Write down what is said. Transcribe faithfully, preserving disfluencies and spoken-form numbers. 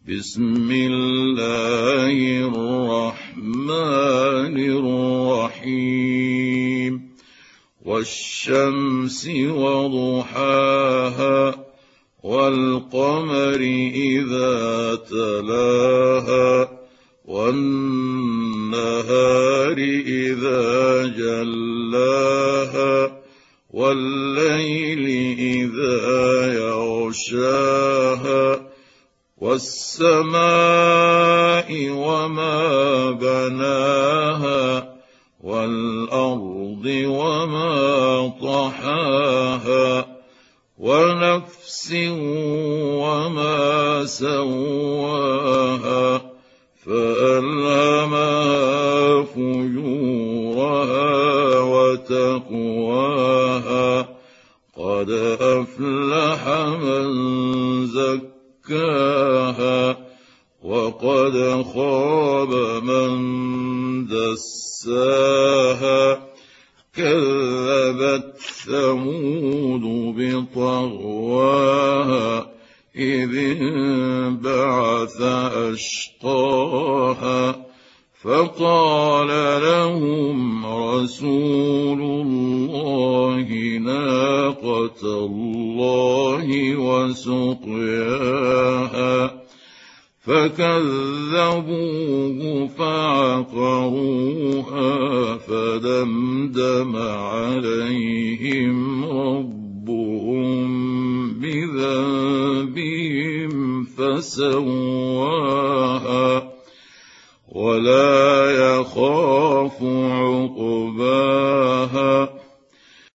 بسم الله الرحمن الرحيم والشمس وضحاها والقمر إذا تلاها والنهار إذا جلاها والليل إذا يغشاها والسماء وما بناها والأرض وما طحاها ونفس وما سواها فألهمها فجورها وتقواها قد أفلح من زكاها وقد خاب من دساها كذبت ثمود بطغواها إذ انبعث أشقاها فقال لهم رسول الله ناقة الله وسقياها فكذبوه فعقروها فدمدم عليهم ربهم بذنبهم فسواها